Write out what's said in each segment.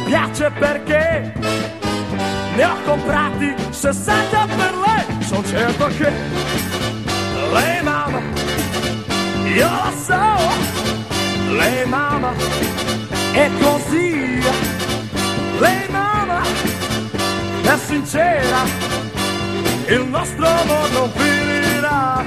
piace perché ne ho comprati 60 per lei. Sono certo che lei m'ama, io lo so, lei m'ama, è così, lei m'ama, è sincera, il nostro amor non finirà.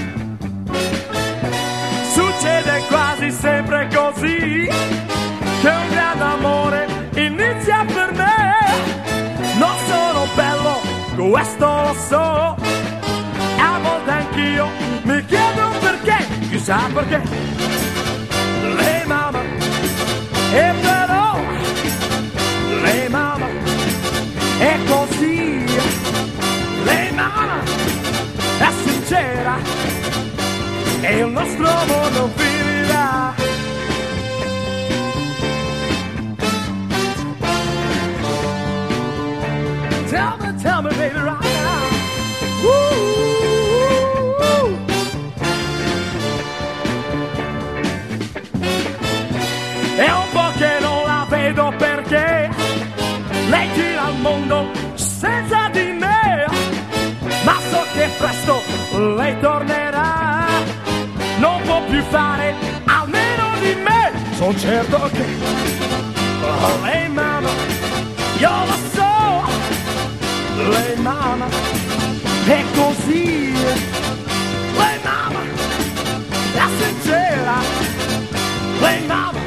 Succede quasi sempre così, che un grande amore inizia per me. Non sono bello, questo lo so, e a volte anch'io mi chiedo perché, chissà perché. Lei m'ama, e però lei m'ama, è così, lei m'ama, è sincera, e il nostro amore non finirà. Tell me, baby, right now. Woo. È un po' che non la vedo perché lei gira il mondo senza di me, ma so che presto lei tornerà, non può più fare almeno di me. Sono certo che lei m'ama, io lo so, lei m'ama, è così, lei m'ama, è sincera, lei m'ama,